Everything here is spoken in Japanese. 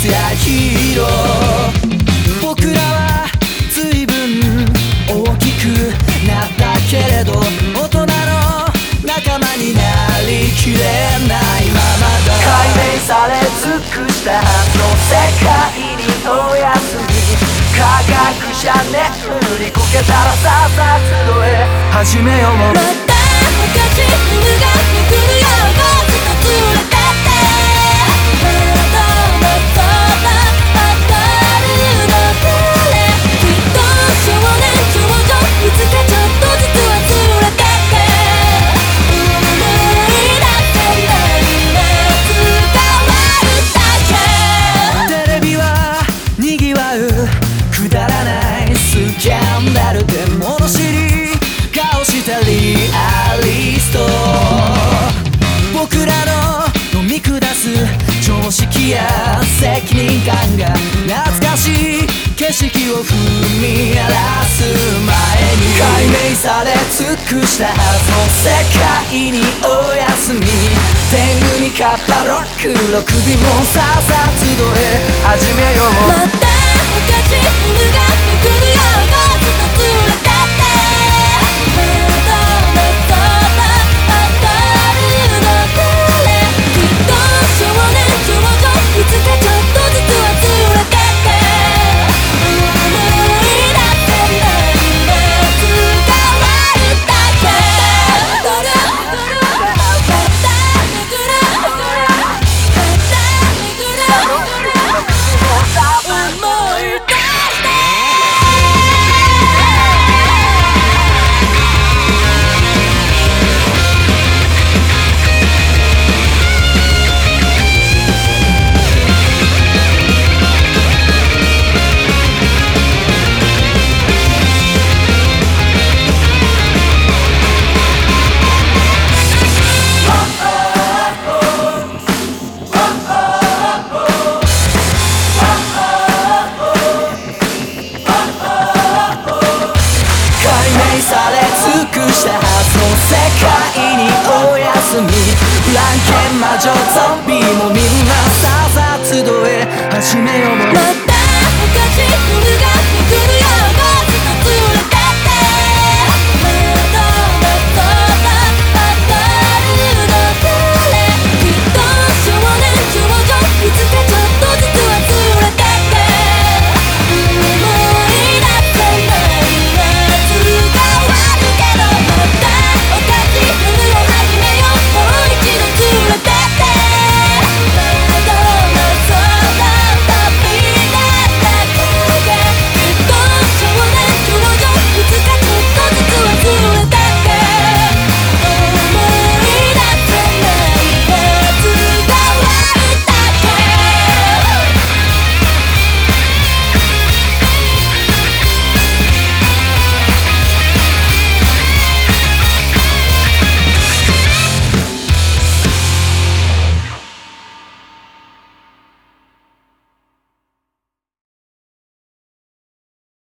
やヒーロー。僕らは随分大きくなったけれど、大人の仲間になりきれないままだ。解明され尽くしたはずの世界にお休み。科学者ね振りこけたらさっさ集え始めよう。 また赤字犬がめくるよ。ゴースト連れてってまだまだ当たるの誰。きっと少年少女いつかちょっとずつは連れてって思い出せない夏が終わるだけ。 テレビはにぎわうくだらないスキャンダルで物知り顔したリアリスト。僕らの飲み下す常識や責任感が懐かしい景色を踏み荒らす前に。解明され尽くしたはずの世界にお休み。天狗に勝ったロックの首もさっさ集え始めよう。 また赤字犬がめくるよ。ゴースト連れてってまだまだ当たるの誰。きっと少年少女いつかちょっとずつは連れてって思い出せない夏が終わるだけ。ぐるぐるまためぐるまためぐる思い出してされ尽くしたはずの世界にお休み。フランケン魔女ゾンビもみんなさっさ集え始めよう。